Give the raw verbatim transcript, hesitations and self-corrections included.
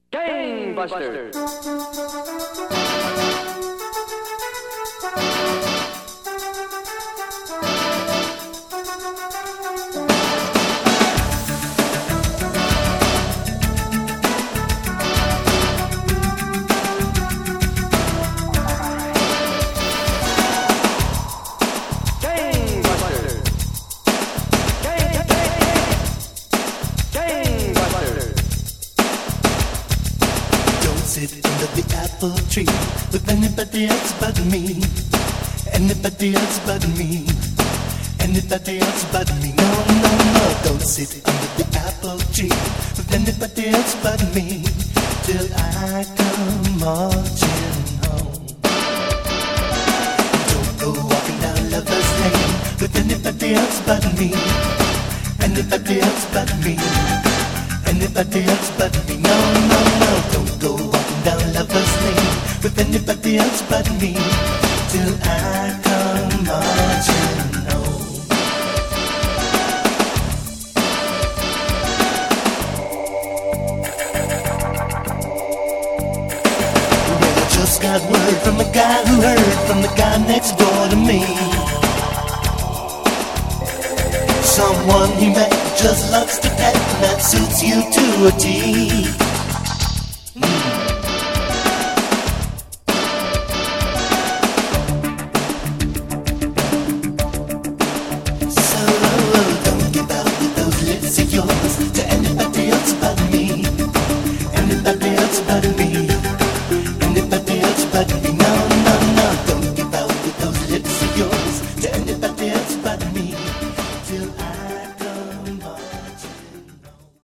Gangbusters. Sit under the apple tree with anybody else but me. Anybody else but me. Anybody else but me. No, no, no. Don't sit under the apple tree with anybody else but me till I come marching home. Don't go walking down Lover's Lane with anybody else but me. Anybody else but me. Anybody else but me. No, no, no. Don't go walking down Lover's Lane with anybody else but me till I come marching home. Well, I just got word from a guy who heard from the guy next door to me. Someone he met just loves to pet, and that suits you to a T.